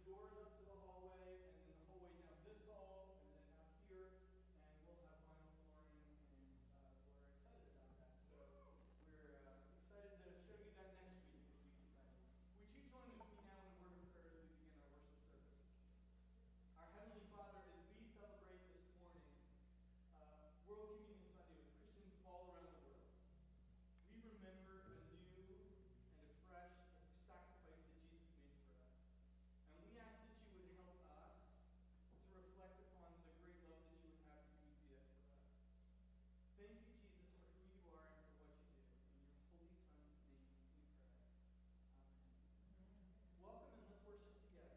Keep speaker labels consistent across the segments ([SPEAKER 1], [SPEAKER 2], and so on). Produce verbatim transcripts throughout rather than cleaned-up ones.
[SPEAKER 1] doors up to the hallway, and then the hallway down this hall, and then out here, and we'll have vinyl flooring, and uh, we're excited about that. So we're uh, excited to show you that next week as we get ready. Would you join with me now in a word of prayer as we begin our worship service? Our Heavenly Father, as we celebrate this morning uh, World Communion Sunday with Christians all around the world, we remember anew and afresh the sacrifice that Jesus made for us. And we ask that you would help us to reflect upon the great love that you would have you would do that for us. Thank you, Jesus, for who you are and for what you do. In your holy Son's name we pray. Amen. Welcome, and let's worship together.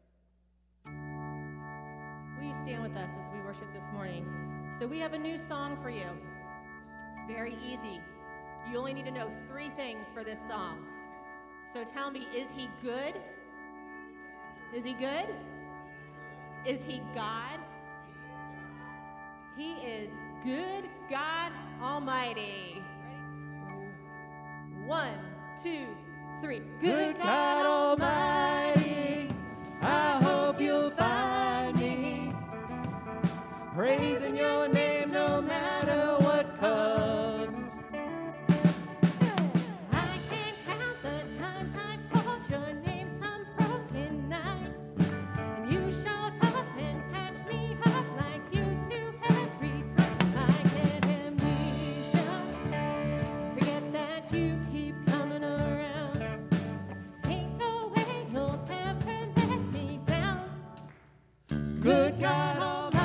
[SPEAKER 2] Will you stand with us as we worship this morning? So we have a new song for you. It's very easy. You only need to know three things for this song. So tell me, is he good? Is he good? Is he God? He is good God Almighty. Ready? One, two, three.
[SPEAKER 3] Good God Almighty, I hope you'll find me praising your name no matter what comes.
[SPEAKER 2] I can't count the times I've called your name some broken night, and you showed up and patched me up like you do every time. I get amnesia, forget that you keep coming around. Ain't no way you'll ever let me down.
[SPEAKER 3] Good God Almighty,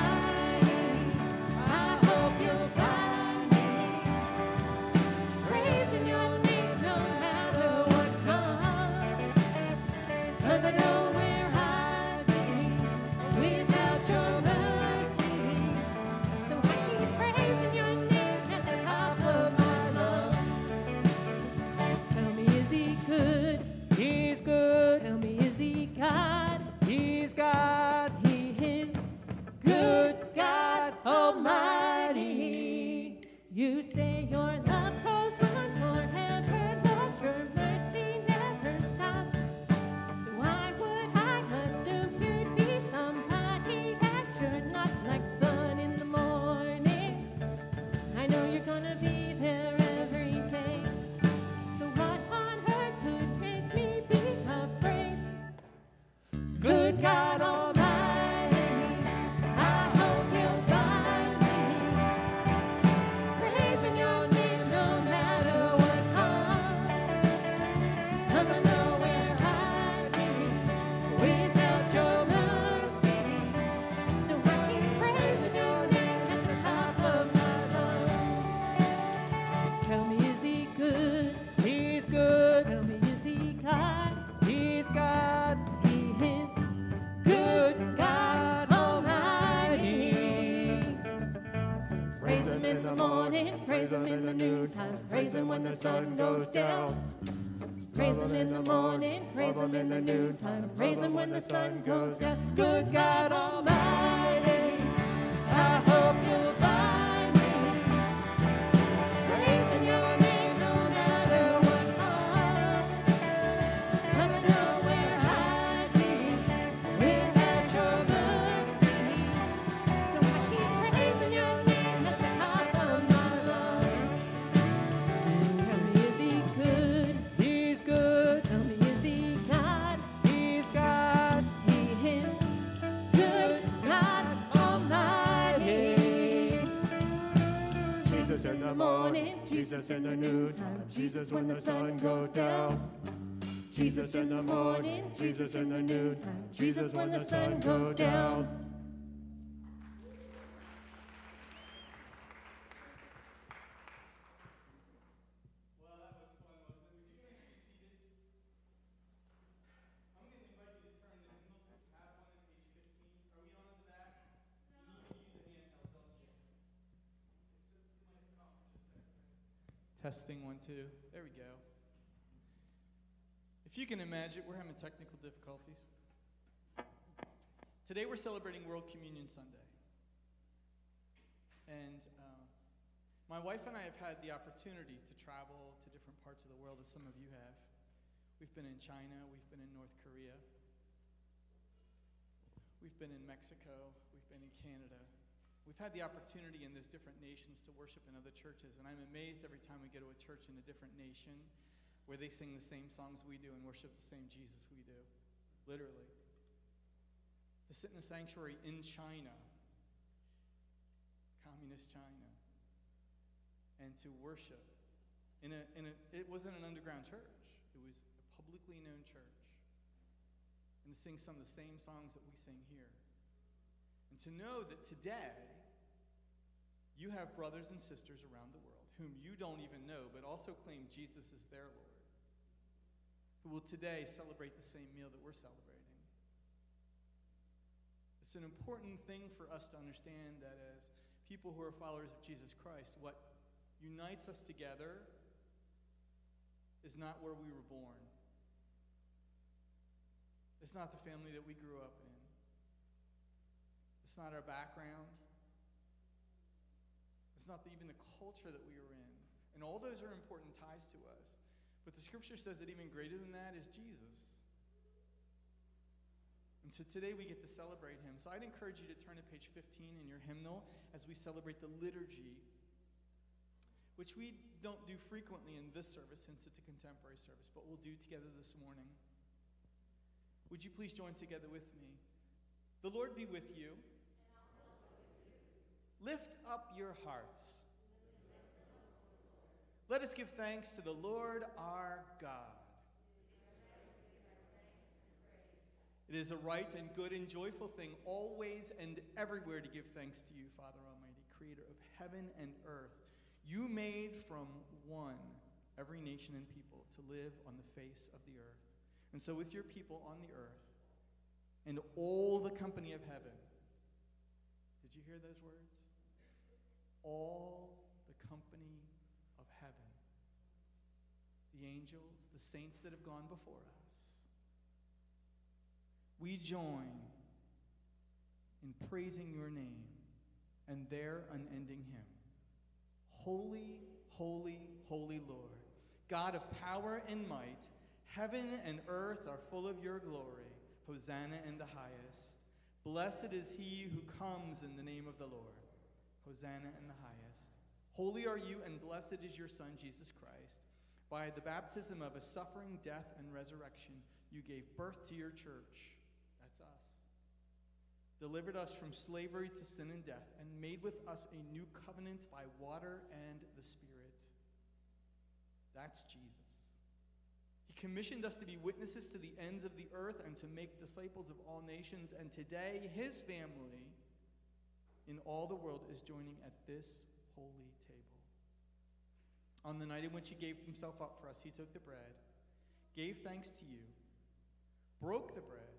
[SPEAKER 3] I hope you'll find me praising your name no matter what comes. 'Cause I know we're hiding without your mercy,
[SPEAKER 2] So I keep praising your name at the top of my lungs. Tell me, is he good?
[SPEAKER 3] He's good,
[SPEAKER 2] Tell me, is he God?
[SPEAKER 3] He's God,
[SPEAKER 2] He is
[SPEAKER 3] good God Almighty.
[SPEAKER 2] You say your love goes on forever, Lord, your mercy never stops. So why would I assume you'd be somebody that you're not, like sun in the morning? I know you're gonna be there every day. So what on earth could make me be afraid?
[SPEAKER 3] Good God Almighty, I hope you'll find me praising your name no matter what comes. 'Cause I know we're hiding without your mercy,
[SPEAKER 2] So I keep praising your name
[SPEAKER 3] at the top of my lungs.
[SPEAKER 2] Tell me, is he good?
[SPEAKER 3] He's good,
[SPEAKER 2] Tell me, is he God?
[SPEAKER 3] He's God,
[SPEAKER 2] He is
[SPEAKER 3] good God Almighty.
[SPEAKER 2] Praise him in the morning, praise him in the noontime, praise him when the sun goes down. Praise him in the morning, praise him in the noontime, praise him when the sun goes down.
[SPEAKER 3] Good God Almighty, I hope you'll find me praising your name no matter what comes. 'Cause I know we're hiding without your mercy,
[SPEAKER 2] So I keep praising your name at the top of my lungs. Tell me, is he good?
[SPEAKER 3] He's good,
[SPEAKER 2] Tell me, is he God?
[SPEAKER 3] He's God,
[SPEAKER 2] He is
[SPEAKER 3] good God Almighty. Jesus in the morning, Jesus in the noontime, Jesus when the sun goes down. Jesus in the morning, Jesus in the noontime, Jesus when the sun goes down.
[SPEAKER 1] Well, that was fun, wasn't it? Would you guys be seated? I'm going to invite you to turn the hymnals if you have one at page fifteen. Are we on to that? You need to use a handheld, don't you? Testing one, two. There we go. If you can imagine, we're having technical difficulties. Today we're celebrating World Communion Sunday. And uh, my wife and I have had the opportunity to travel to different parts of the world, as some of you have. We've been in China, we've been in North Korea. We've been in Mexico. We've been in Canada. We've had the opportunity in those different nations to worship in other churches, and I'm amazed every time we go to a church in a different nation where they sing the same songs we do and worship the same Jesus we do. Literally. To sit in a sanctuary in China, communist China, and to worship in a, in a, it wasn't an underground church. It was a publicly known church. And to sing some of the same songs that we sing here. And to know that today, you have brothers and sisters around the world whom you don't even know, but also claim Jesus is their Lord, who will today celebrate the same meal that we're celebrating. It's an important thing for us to understand that as people who are followers of Jesus Christ, what unites us together is not where we were born. It's not the family that we grew up in. It's not our background. It's not the, even the culture that we were in. And all those are important ties to us. But the scripture says that even greater than that is Jesus. And so today we get to celebrate him. So I'd encourage you to turn to page fifteen in your hymnal as we celebrate the liturgy, which we don't do frequently in this service since it's a contemporary service, but we'll do together this morning. Would you please join together with me? The Lord be with you.
[SPEAKER 2] And also with you.
[SPEAKER 1] Lift up your hearts. Let us give thanks to the Lord our God. It is a right and good and joyful thing always and everywhere to give thanks to you, Father Almighty, creator of heaven and earth. You made from one every nation and people to live on the face of the earth. And so with your people on the earth and all the company of heaven, did you hear those words? All the company of heaven, the angels, the saints that have gone before us, we join in praising your name and their unending hymn. Holy, holy, holy Lord, God of power and might, heaven and earth are full of your glory. Hosanna in the highest. Blessed is he who comes in the name of the Lord. Hosanna in the highest. Holy are you, and blessed is your Son, Jesus Christ. By the baptism of his suffering, death, and resurrection, you gave birth to your church. That's us. Delivered us from slavery to sin and death, and made with us a new covenant by water and the Spirit. That's Jesus. He commissioned us to be witnesses to the ends of the earth and to make disciples of all nations. And today, his family in all the world is joining at this holy table. On the night in which he gave himself up for us, he took the bread, gave thanks to you, broke the bread,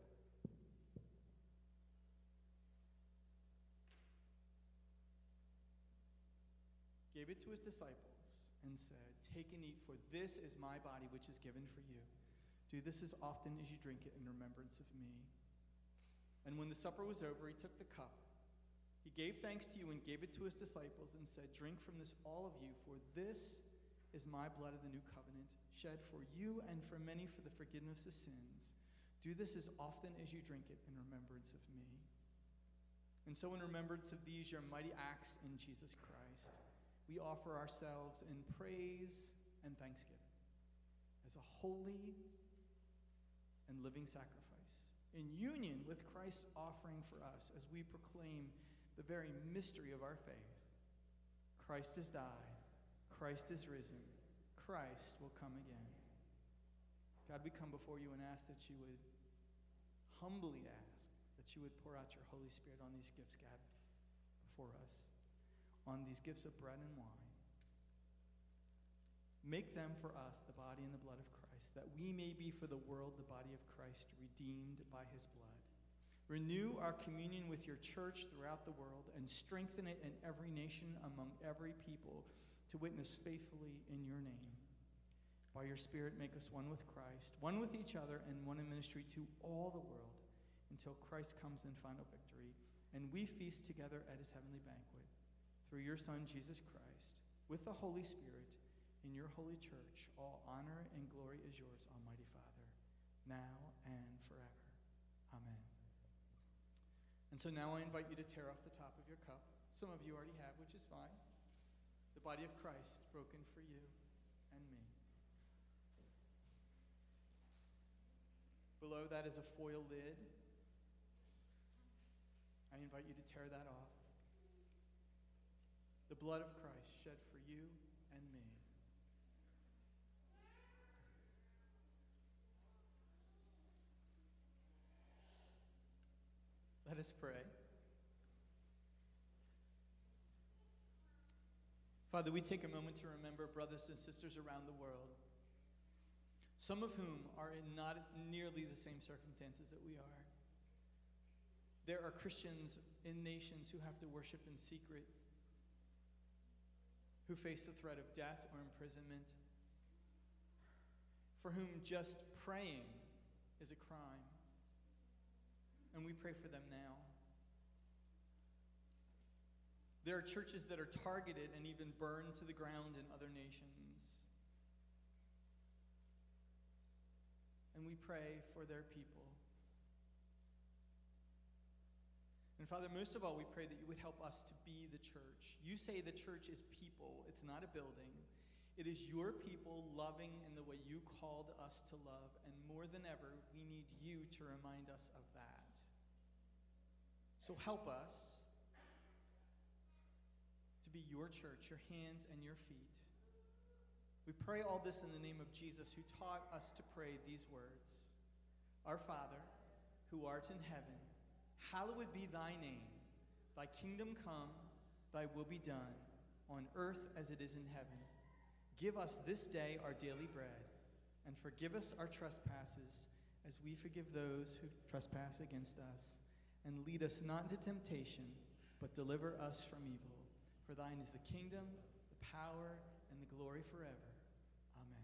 [SPEAKER 1] gave it to his disciples, and said, "Take and eat, for this is my body, which is given for you. Do this as often as you drink it in remembrance of me." And when the supper was over, he took the cup. He gave thanks to you and gave it to his disciples and said, "Drink from this, all of you, for this is my blood of the new covenant, shed for you and for many for the forgiveness of sins. Do this as often as you drink it in remembrance of me." And so in remembrance of these, your mighty acts in Jesus Christ, we offer ourselves in praise and thanksgiving as a holy and living sacrifice, in union with Christ's offering for us as we proclaim the very mystery of our faith. Christ has died. Christ is risen. Christ will come again. God, we come before you and ask that you would humbly ask that you would pour out your Holy Spirit on these gifts gathered before us, on these gifts of bread and wine. Make them for us the body and the blood of Christ, that we may be for the world the body of Christ, redeemed by his blood. Renew our communion with your church throughout the world and strengthen it in every nation among every people to witness faithfully in your name. By your Spirit, make us one with Christ, one with each other, and one in ministry to all the world until Christ comes in final victory and we feast together at his heavenly banquet. Through your Son, Jesus Christ, with the Holy Spirit, in your holy church, all honor and glory is yours, Almighty Father, now and forever. Amen. And so now I invite you to tear off the top of your cup. Some of you already have, which is fine. The body of Christ broken for you and me. Below that is a foil lid. I invite you to tear that off. The blood of Christ shed for you and me. Let us pray. Father, we take a moment to remember brothers and sisters around the world, some of whom are in not nearly the same circumstances that we are. There are Christians in nations who have to worship in secret, who face the threat of death or imprisonment, for whom just praying is a crime. And we pray for them now. There are churches that are targeted and even burned to the ground in other nations. And we pray for their people. And Father, most of all, we pray that you would help us to be the church. You say the church is people. It's not a building. It is your people loving in the way you called us to love. And more than ever, we need you to remind us of that. So help us to be your church, your hands and your feet. We pray all this in the name of Jesus, who taught us to pray these words. Our Father, who art in heaven, hallowed be thy name. Thy kingdom come, thy will be done, on earth as it is in heaven. Give us this day our daily bread, and forgive us our trespasses, as we forgive those who trespass against us. And lead us not into temptation, but deliver us from evil. For thine is the kingdom, the power, and the glory forever. Amen.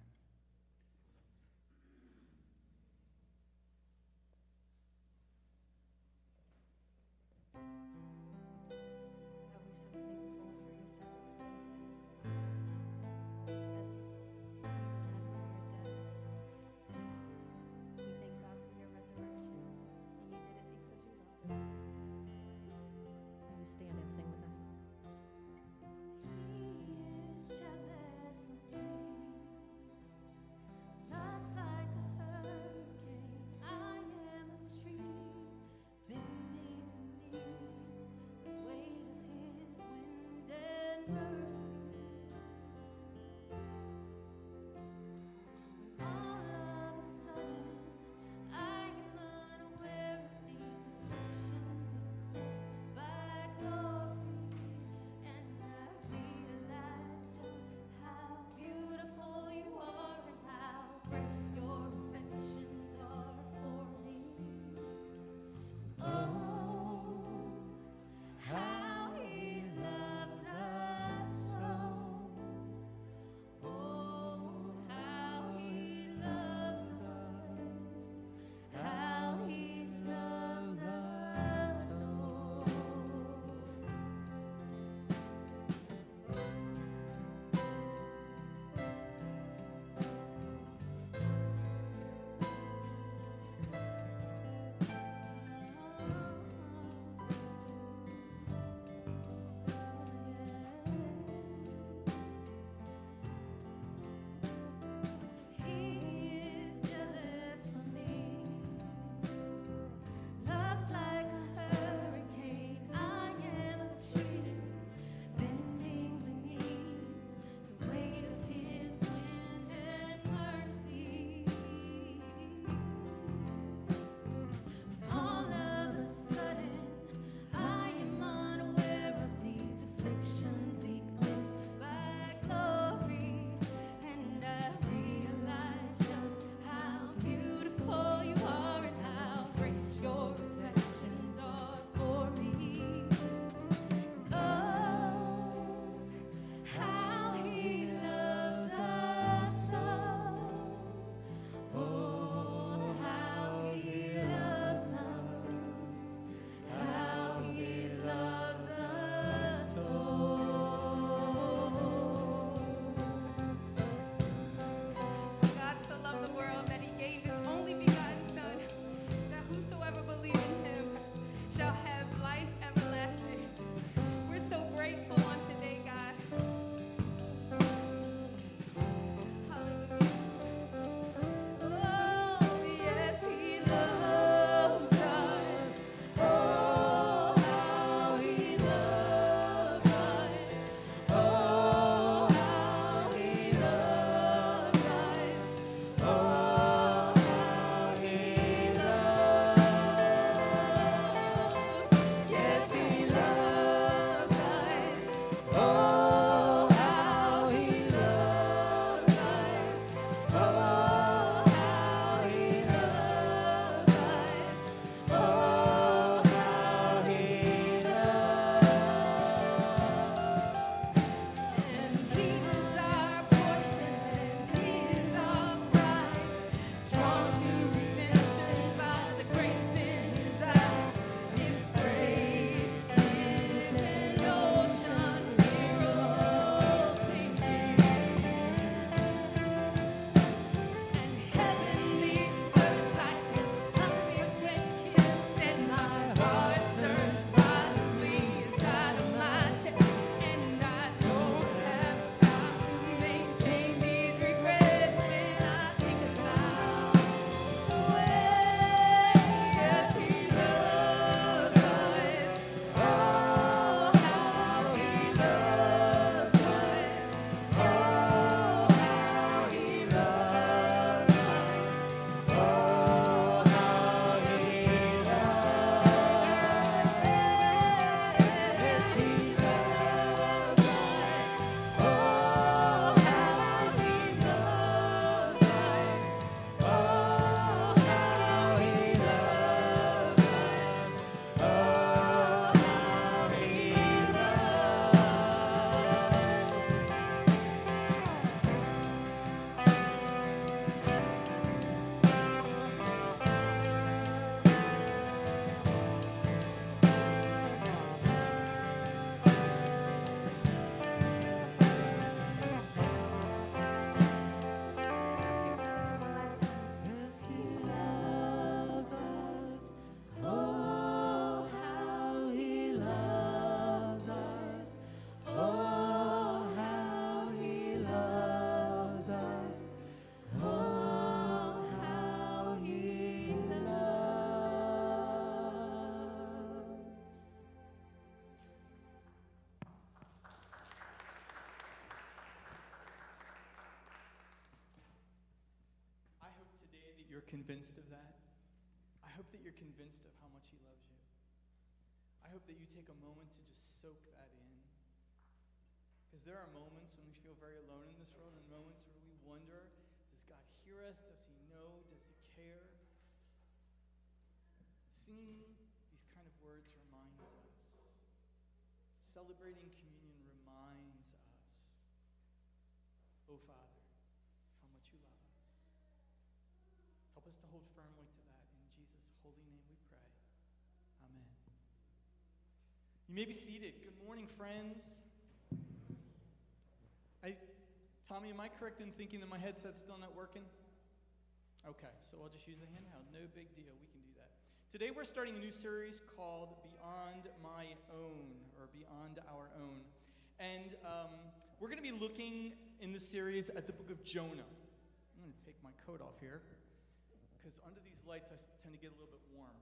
[SPEAKER 2] Stand and sing with us.
[SPEAKER 4] He is jealous for me.
[SPEAKER 2] Oh, how he loves.
[SPEAKER 1] I hope today that you're convinced of that. I hope that you're convinced of how much he loves you. I hope that you take a moment to just soak that in. Because there are moments when we feel very alone in this world, and moments where we wonder, does God hear us? Does he know? Does he care? Singing these kind of words reminds us. Celebrating communion reminds us, oh Father, how much you love us. Help us to hold firmly to that. In Jesus' holy name we pray. Amen. You may be seated. Good morning, friends. I, Tommy, am I correct in thinking that my headset's still not working? Okay, so I'll just use the handheld. No big deal. We can do that. Today we're starting a new series called Beyond My Own, or Beyond Our Own. And um, we're going to be looking in the series at the book of Jonah. I'm going to take my coat off here, because under these lights I tend to get a little bit warm.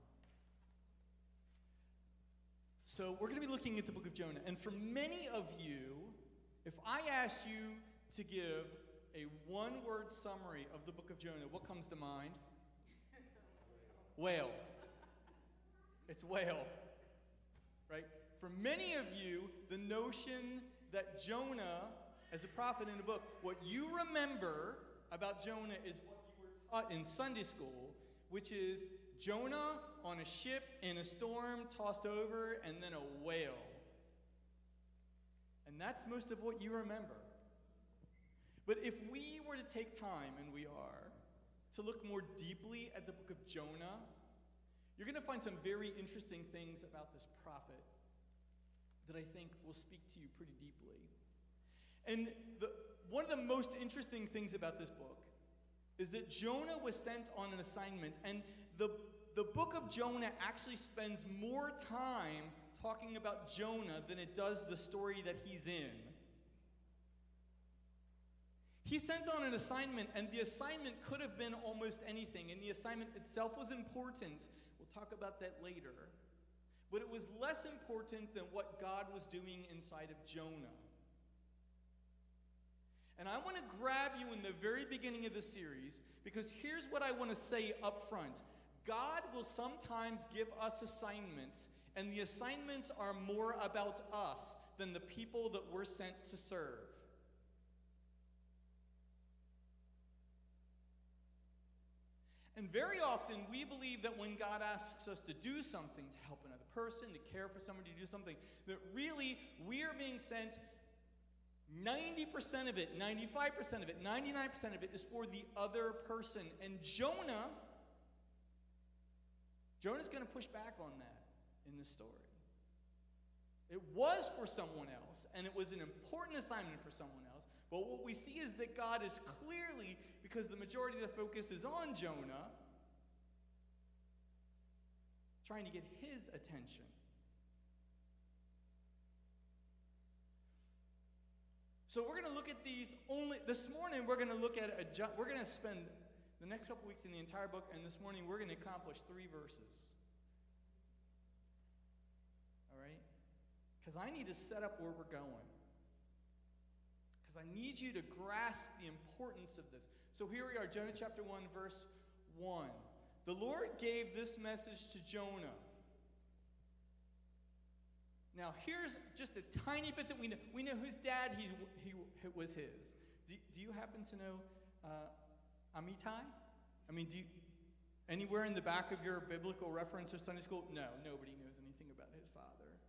[SPEAKER 1] So we're going to be looking at the book of Jonah. And for many of you, if I asked you to give a one-word summary of the book of Jonah, what comes to mind? Whale. It's whale, right? For many of you, the notion that Jonah, as a prophet in a book, what you remember about Jonah is what you were taught in Sunday school, which is Jonah on a ship in a storm, tossed over, and then a whale. And that's most of what you remember. But if we were to take time, and we are, to look more deeply at the book of Jonah, you're going to find some very interesting things about this prophet that I think will speak to you pretty deeply. And the, one of the most interesting things about this book is that Jonah was sent on an assignment, and the, the book of Jonah actually spends more time talking about Jonah than it does the story that he's in. He's sent on an assignment, and the assignment could have been almost anything, and the assignment itself was important. We'll talk about that later. But it was less important than what God was doing inside of Jonah. And I want to grab you in the very beginning of the series, because here's what I want to say up front. God will sometimes give us assignments, and the assignments are more about us than the people that we're sent to serve. And very often we believe that when God asks us to do something, to help another person, to care for somebody, to do something, that really we are being sent ninety percent of it, ninety-five percent of it, ninety-nine percent of it is for the other person. And Jonah, Jonah's going to push back on that in this story. It was for someone else, and it was an important assignment for someone else. But what we see is that God is clearly, because the majority of the focus is on Jonah, trying to get his attention. So we're going to look at these only, this morning we're going to look at, a, we're going to spend the next couple weeks in the entire book, and this morning we're going to accomplish three verses. All right? Because I need to set up where we're going. Because I need you to grasp the importance of this. So here we are, Jonah chapter one, verse one. The Lord gave this message to Jonah. Now, here's just a tiny bit that we know. We know whose dad he's, he it was his. Do, do you happen to know uh, Amitai? I mean, do you, anywhere in the back of your biblical reference or Sunday school? No, nobody knows anything about his father.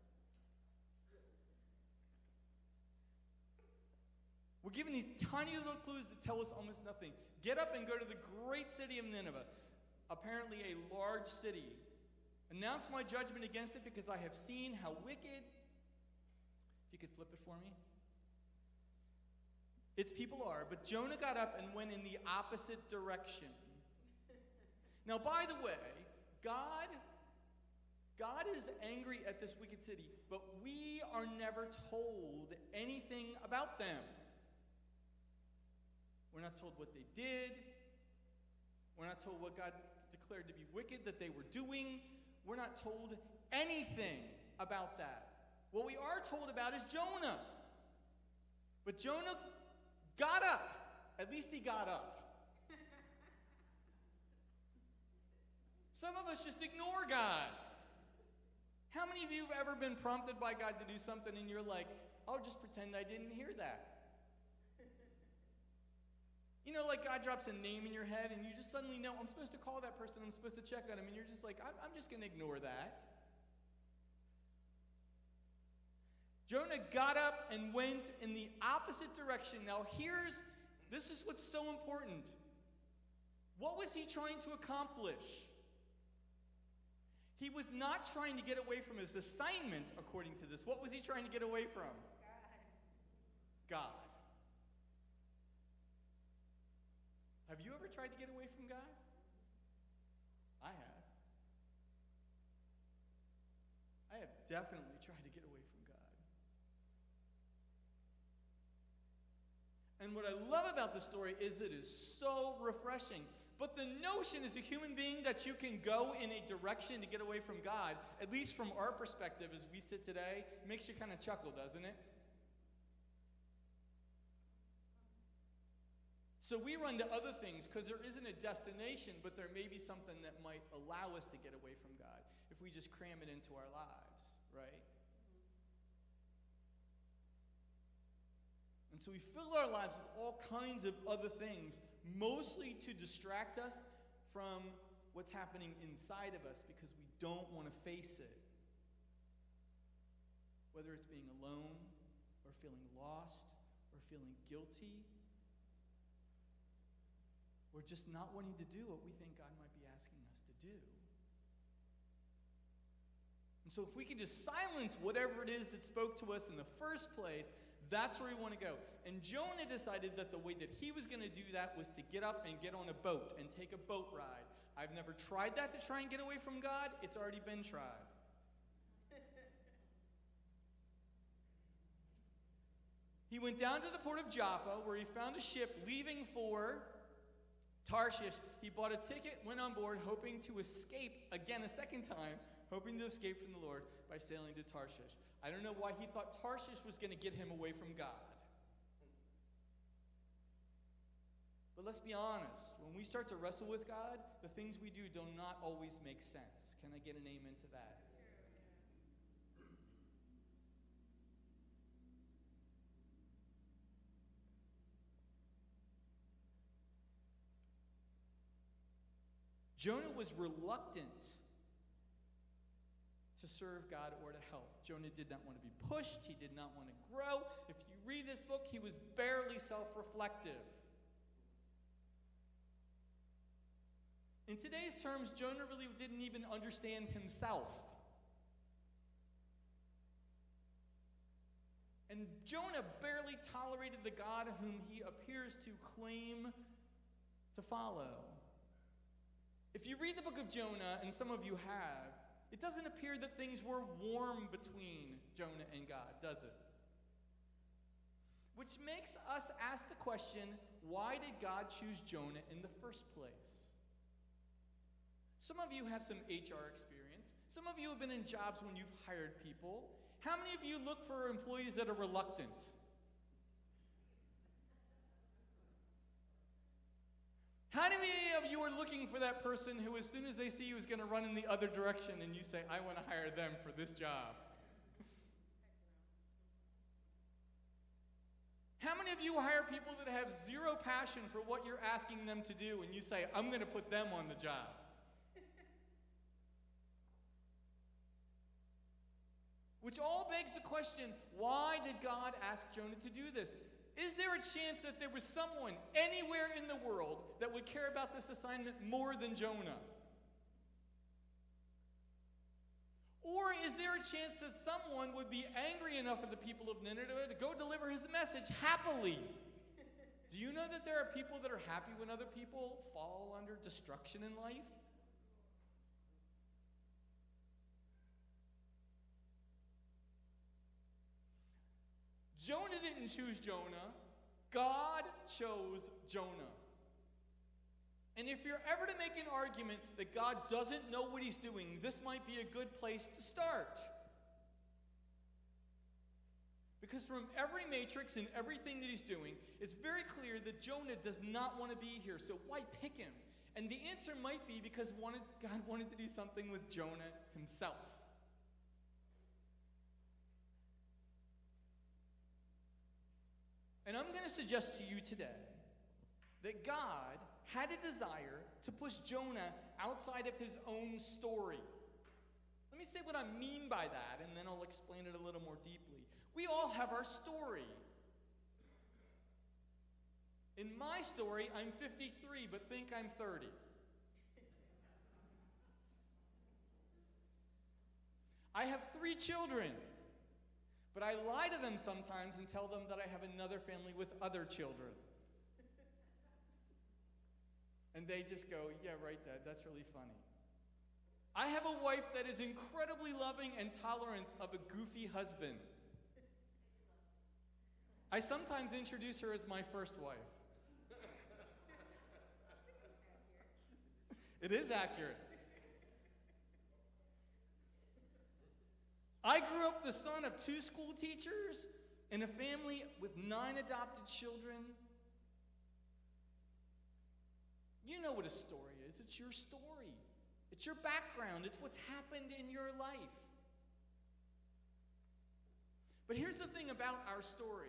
[SPEAKER 1] We're given these tiny little clues that tell us almost nothing. Get up and go to the great city of Nineveh, apparently a large city. Announce my judgment against it, because I have seen how wicked, if you could flip it for me, its people are. But Jonah got up and went in the opposite direction. Now, by the way, God, God is angry at this wicked city, but we are never told anything about them. We're not told what they did. We're not told what God declared to be wicked that they were doing. We're not told anything about that. What we are told about is Jonah. But Jonah got up. At least he got up. Some of us just ignore God. How many of you have ever been prompted by God to do something and you're like, I'll just pretend I didn't hear that? You know, like God drops a name in your head and you just suddenly know, I'm supposed to call that person, I'm supposed to check on him, and you're just like, I'm, I'm just going to ignore that. Jonah got up and went in the opposite direction. Now here's, this is what's so important. What was he trying to accomplish? He was not trying to get away from his assignment, according to this. What was he trying to get away from? God. God. Have you ever tried to get away from God? I have. I have definitely tried to get away from God. And what I love about this story is it is so refreshing. But the notion as a human being that you can go in a direction to get away from God, at least from our perspective as we sit today, makes you kind of chuckle, doesn't it? So we run to other things because there isn't a destination, but there may be something that might allow us to get away from God if we just cram it into our lives, right? And so we fill our lives with all kinds of other things, mostly to distract us from what's happening inside of us because we don't want to face it. Whether it's being alone or feeling lost or feeling guilty, or just not wanting to do what we think God might be asking us to do. And so if we can just silence whatever it is that spoke to us in the first place, that's where we want to go. And Jonah decided that the way that he was going to do that was to get up and get on a boat and take a boat ride. I've never tried that to try and get away from God. It's already been tried. He went down to the port of Joppa where he found a ship leaving for Tarshish. He bought a ticket, went on board, hoping to escape again a second time, hoping to escape from the Lord by sailing to Tarshish. I don't know why he thought Tarshish was going to get him away from God. But let's be honest. When we start to wrestle with God, the things we do do not always make sense. Can I get an amen to that? Jonah was reluctant to serve God or to help. Jonah did not want to be pushed. He did not want to grow. If you read this book, he was barely self-reflective. In today's terms, Jonah really didn't even understand himself. And Jonah barely tolerated the God whom he appears to claim to follow. If you read the book of Jonah, and some of you have, it doesn't appear that things were warm between Jonah and God, does it? Which makes us ask the question, why did God choose Jonah in the first place? Some of you have some H R experience. Some of you have been in jobs when you've hired people. How many of you look for employees that are reluctant? How many of you are looking for that person who, as soon as they see you, is going to run in the other direction and you say, I want to hire them for this job? How many of you hire people that have zero passion for what you're asking them to do and you say, I'm going to put them on the job? Which all begs the question, why did God ask Jonah to do this? Is there a chance that there was someone anywhere in the world that would care about this assignment more than Jonah? Or is there a chance that someone would be angry enough at the people of Nineveh to go deliver his message happily? Do you know that there are people that are happy when other people fall under destruction in life? Jonah didn't choose Jonah. God chose Jonah. And if you're ever to make an argument that God doesn't know what he's doing, this might be a good place to start. Because from every matrix and everything that he's doing, it's very clear that Jonah does not want to be here. So why pick him? And the answer might be because wanted, God wanted to do something with Jonah himself. And I'm going to suggest to you today that God had a desire to push Jonah outside of his own story. Let me say what I mean by that, and then I'll explain it a little more deeply. We all have our story. In my story, I'm fifty-three, but think I'm thirty. I have three children, but I lie to them sometimes and tell them that I have another family with other children. And they just go, yeah, right, Dad, that's really funny. I have a wife that is incredibly loving and tolerant of a goofy husband. I sometimes introduce her as my first wife. It is accurate. I grew up the son of two school teachers in a family with nine adopted children. You know what a story is. It's your story. It's your background. It's what's happened in your life. But here's the thing about our story.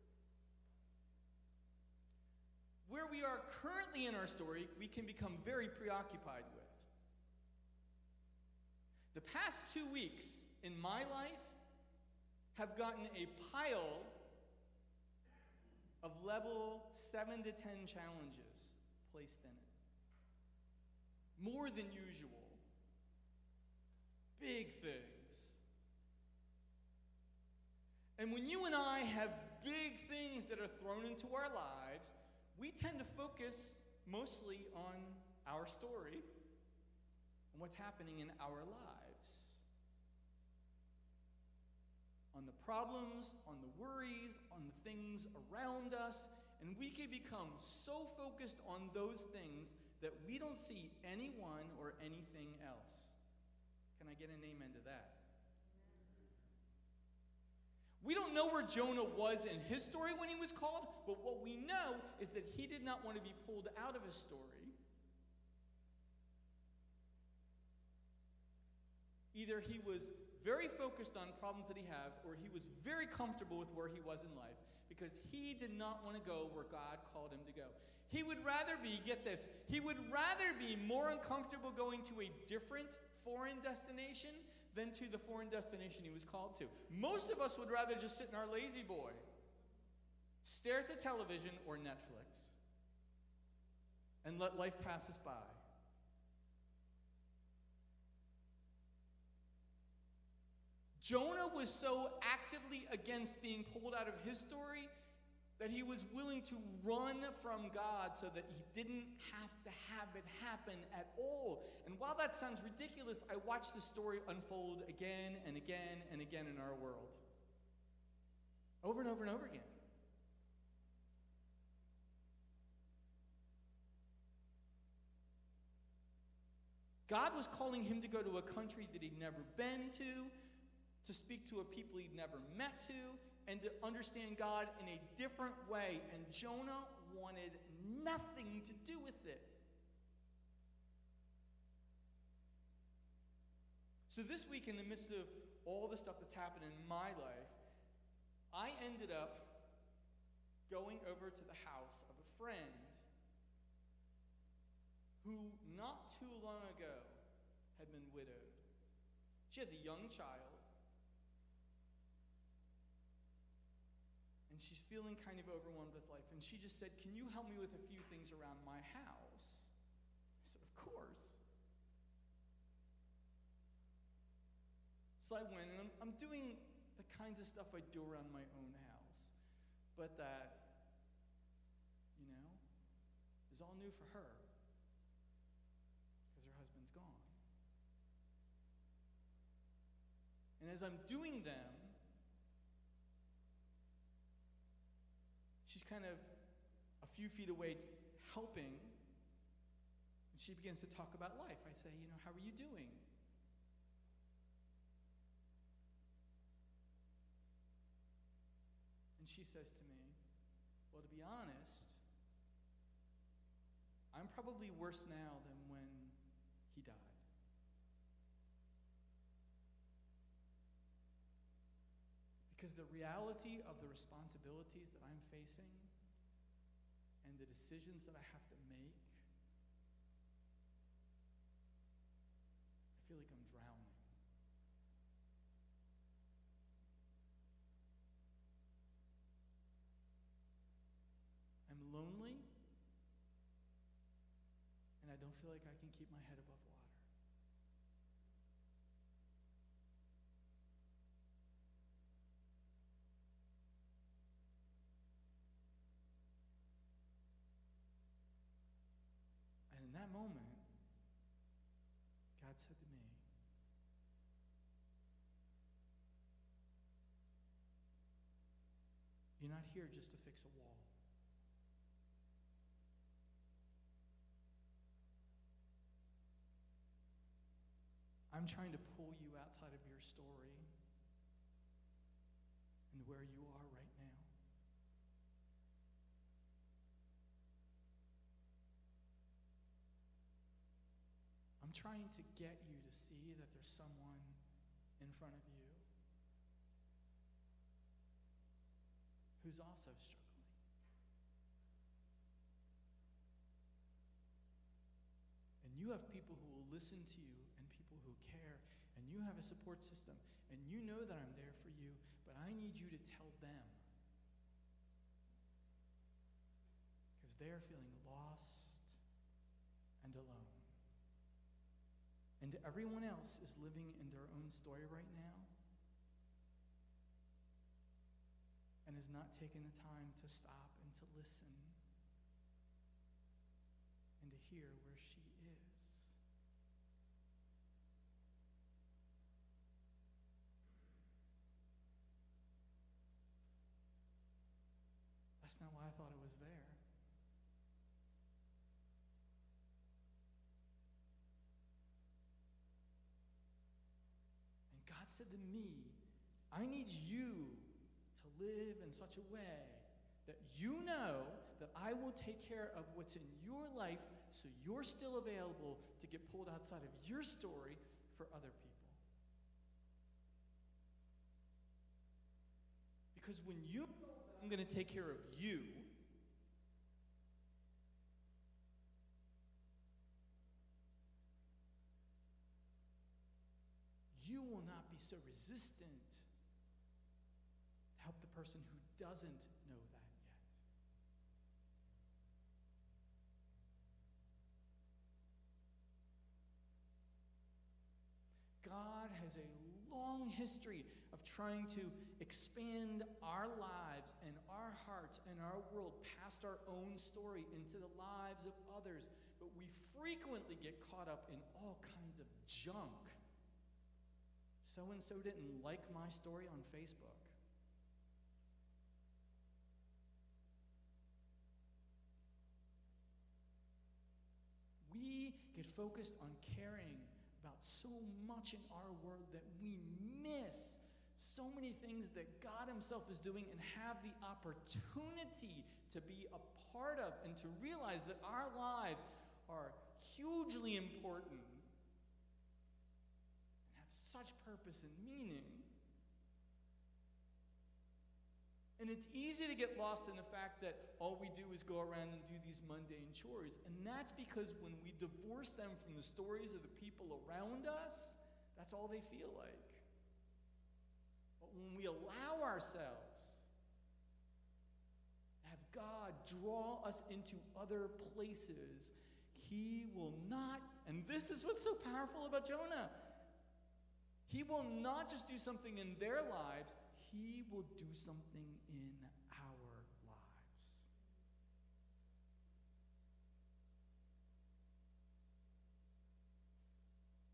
[SPEAKER 1] Where we are currently in our story, we can become very preoccupied with. The past two weeks in my life have gotten a pile of level seven to ten challenges placed in it. More than usual. Big things. And when you and I have big things that are thrown into our lives, we tend to focus mostly on our story and what's happening in our lives. On the problems, on the worries, on the things around us, and we can become so focused on those things that we don't see anyone or anything else. Can I get an amen to that? We don't know where Jonah was in his story when he was called, but what we know is that he did not want to be pulled out of his story. Either he was very focused on problems that he had, or he was very comfortable with where he was in life, because he did not want to go where God called him to go. He would rather be, get this, he would rather be more uncomfortable going to a different foreign destination than to the foreign destination he was called to. Most of us would rather just sit in our lazy boy, stare at the television or Netflix, and let life pass us by. Jonah was so actively against being pulled out of his story that he was willing to run from God so that he didn't have to have it happen at all. And while that sounds ridiculous, I watched the story unfold again and again and again in our world. Over and over and over again. God was calling him to go to a country that he'd never been to, to speak to a people he'd never met to, and to understand God in a different way. And Jonah wanted nothing to do with it. So this week, in the midst of all the stuff that's happened in my life, I ended up going over to the house of a friend who not too long ago had been widowed. She has a young child. And she's feeling kind of overwhelmed with life. And she just said, can you help me with a few things around my house? I said, of course. So I went, and I'm, I'm doing the kinds of stuff I do around my own house. But that, you know, is all new for her. Because her husband's gone. And as I'm doing them, she's kind of a few feet away helping, and she begins to talk about life. I say, you know, how are you doing? And she says to me, well, to be honest, I'm probably worse now than when he died. Because the reality of the responsibilities that I'm facing and the decisions that I have to make, I feel like I'm drowning. I'm lonely, and I don't feel like I can keep my head above water. And in that moment, God said to me, you're not here just to fix a wall. I'm trying to pull you outside of your story and where you are right now. I'm trying to get you to see that there's someone in front of you who's also struggling. And you have people who will listen to you and people who care, and you have a support system, and you know that I'm there for you, but I need you to tell them. Because they're feeling lost and alone. And everyone else is living in their own story right now and has not taken the time to stop and to listen and to hear where she is. That's not why I thought it was there. And God said to me, I need you to live in such a way that you know that I will take care of what's in your life so you're still available to get pulled outside of your story for other people. Because when you know that I'm going to take care of you, you will not be so resistant to help the person who doesn't know that yet. God has a long history of trying to expand our lives and our hearts and our world past our own story into the lives of others, but we frequently get caught up in all kinds of junk. So-and-so didn't like my story on Facebook. We get focused on caring about so much in our world that we miss so many things that God himself is doing and have the opportunity to be a part of and to realize that our lives are hugely important and have such purpose and meaning. And it's easy to get lost in the fact that all we do is go around and do these mundane chores. And that's because when we divorce them from the stories of the people around us, that's all they feel like. But when we allow ourselves to have God draw us into other places, he will not, and this is what's so powerful about Jonah, he will not just do something in their lives, he will do something in our lives.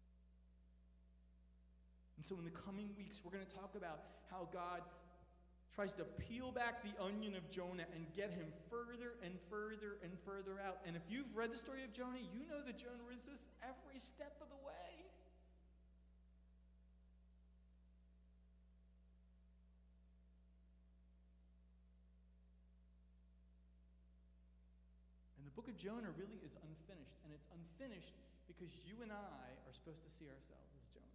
[SPEAKER 1] And so in the coming weeks, we're going to talk about how God tries to peel back the onion of Jonah and get him further and further and further out. And if you've read the story of Jonah, you know that Jonah resists every step of the way. And the book of Jonah really is unfinished, and it's unfinished because you and I are supposed to see ourselves as Jonah.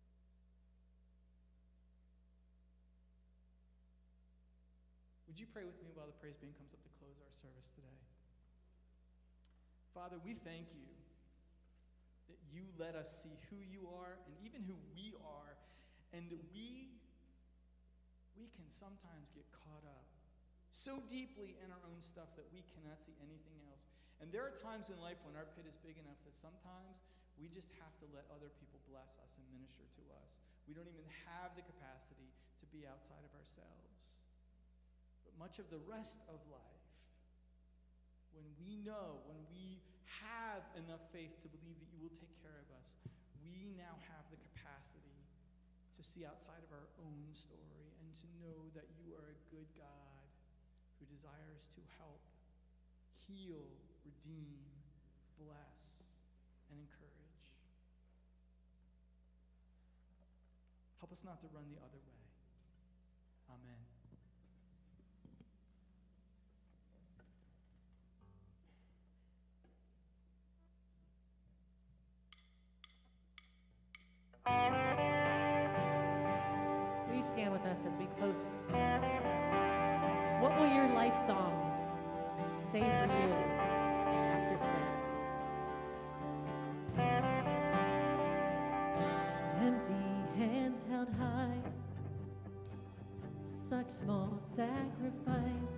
[SPEAKER 1] Would you pray with me while the praise band comes up to close our service today? Father, we thank you that you let us see who you are and even who we are, and that we, we can sometimes get caught up so deeply in our own stuff that we cannot see anything else. And there are times in life when our pit is big enough that sometimes we just have to let other people bless us and minister to us. We don't even have the capacity to be outside of ourselves. But much of the rest of life, when we know, when we have enough faith to believe that you will take care of us, we now have the capacity to see outside of our own story and to know that you are a good God who desires to help, heal, redeem, bless, and encourage. Help us not to run the other way. Amen.
[SPEAKER 2] Will you stand with us as we close? What will your life song say for you after today? Empty hands held high, such small sacrifice.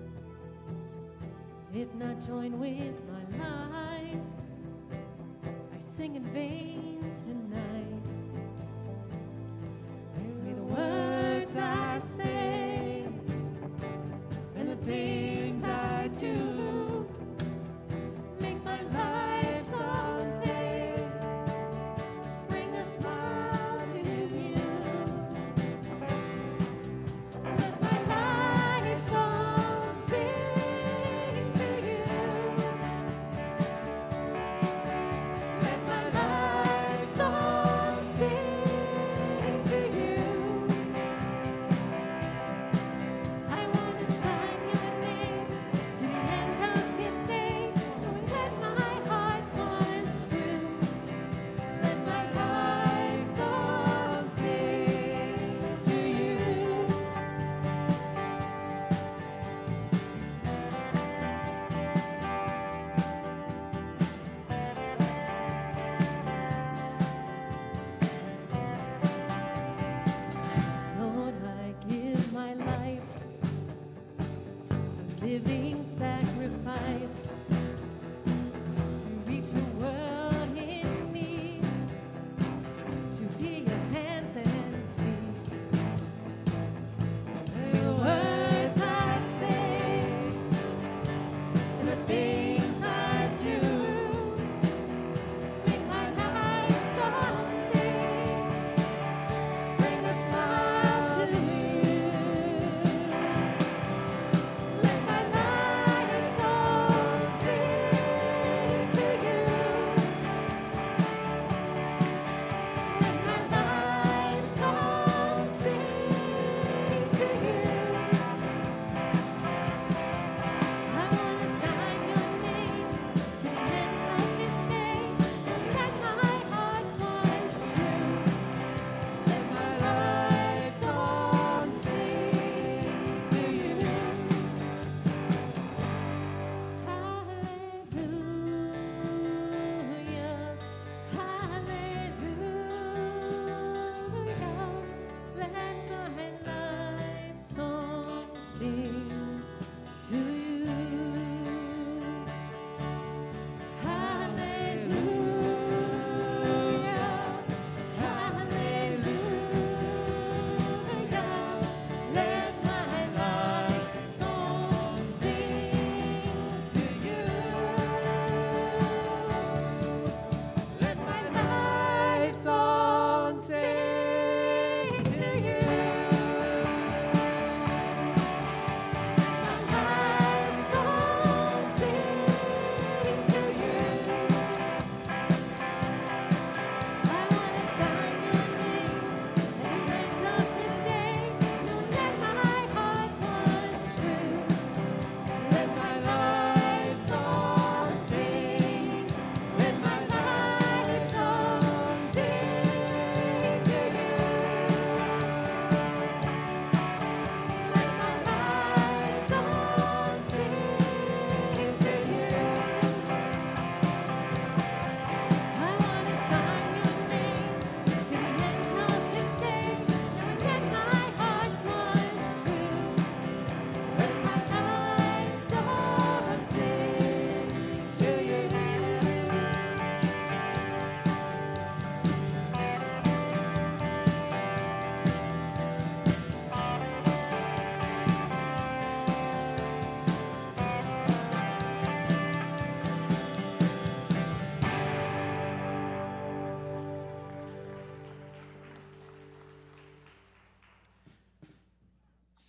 [SPEAKER 2] If not joined with my life, I sing in vain tonight. May the words I say and the things I do make my life song say, bring a smile to you. Let my life song sing to you.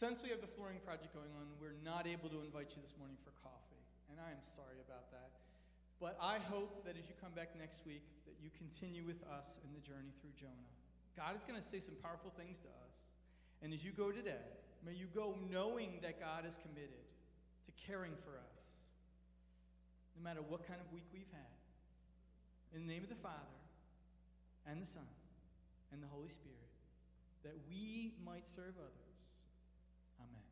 [SPEAKER 1] Since we have the flooring project going on, we're not able to invite you this morning for coffee, and I am sorry about that. But I hope that as you come back next week, that you continue with us in the journey through Jonah. God is going to say some powerful things to us. And as you go today, may you go knowing that God is committed to caring for us, no matter what kind of week we've had. In the name of the Father, and the Son, and the Holy Spirit, that we might serve others. Amen.